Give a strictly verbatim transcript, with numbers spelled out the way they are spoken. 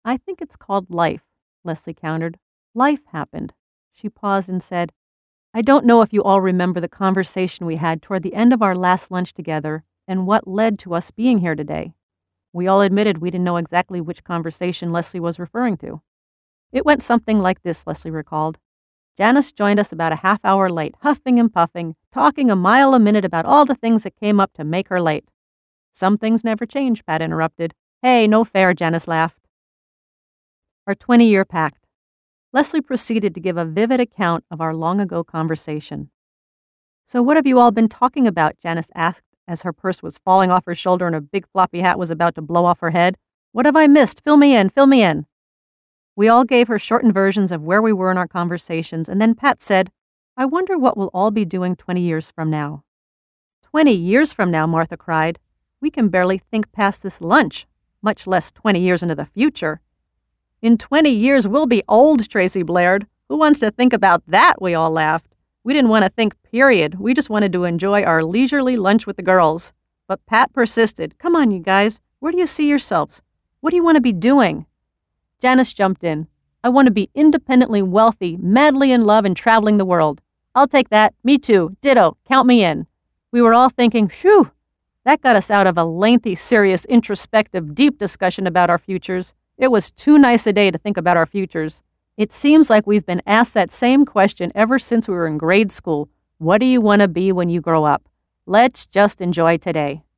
I think it's called life, Leslie countered. Life happened. She paused and said, I don't know if you all remember the conversation we had toward the end of our last lunch together and what led to us being here today. We all admitted we didn't know exactly which conversation Leslie was referring to. It went something like this, Leslie recalled. Janice joined us about a half hour late, huffing and puffing, talking a mile a minute about all the things that came up to make her late. Some things never change, Pat interrupted. Hey, no fair, Janice laughed. Our twenty-year pact. Leslie proceeded to give a vivid account of our long-ago conversation. So what have you all been talking about? Janice asked as her purse was falling off her shoulder and her big floppy hat was about to blow off her head. What have I missed? Fill me in, fill me in. We all gave her shortened versions of where we were in our conversations, and then Pat said, I wonder what we'll all be doing twenty years from now. Twenty years from now, Martha cried. We can barely think past this lunch, much less twenty years into the future. In twenty years, we'll be old, Tracy blared. Who wants to think about that? We all laughed. We didn't want to think, period. We just wanted to enjoy our leisurely lunch with the girls. But Pat persisted. Come on, you guys. Where do you see yourselves? What do you want to be doing? Janice jumped in. I want to be independently wealthy, madly in love, and traveling the world. I'll take that. Me too. Ditto. Count me in. We were all thinking, phew, that got us out of a lengthy, serious, introspective, deep discussion about our futures. It was too nice a day to think about our futures. It seems like we've been asked that same question ever since we were in grade school. What do you want to be when you grow up? Let's just enjoy today.